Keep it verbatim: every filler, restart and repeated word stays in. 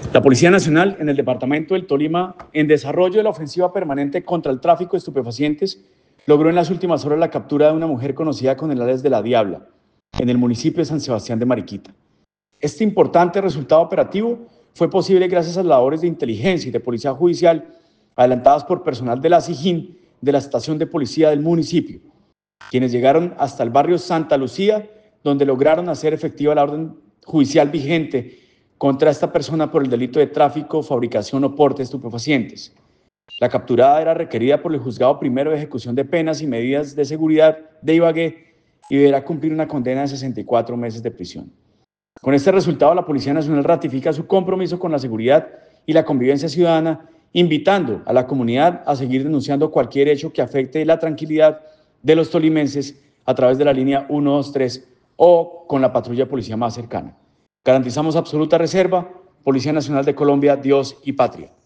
La Policía Nacional en el departamento del Tolima, en desarrollo de la ofensiva permanente contra el tráfico de estupefacientes, logró en las últimas horas la captura de una mujer conocida con el alias de La Diabla, en el municipio de San Sebastián de Mariquita. Este importante resultado operativo fue posible gracias a las labores de inteligencia y de policía judicial adelantadas por personal de la SIJIN de la estación de policía del municipio, quienes llegaron hasta el barrio Santa Lucía, donde lograron hacer efectiva la orden judicial vigente contra esta persona por el delito de tráfico, fabricación o porte de estupefacientes. La capturada era requerida por el Juzgado Primero de Ejecución de Penas y Medidas de Seguridad de Ibagué y deberá cumplir una condena de sesenta y cuatro meses de prisión. Con este resultado, la Policía Nacional ratifica su compromiso con la seguridad y la convivencia ciudadana, invitando a la comunidad a seguir denunciando cualquier hecho que afecte la tranquilidad de los tolimenses a través de la línea uno dos tres o con la patrulla de policía más cercana. Garantizamos absoluta reserva. Policía Nacional de Colombia, Dios y Patria.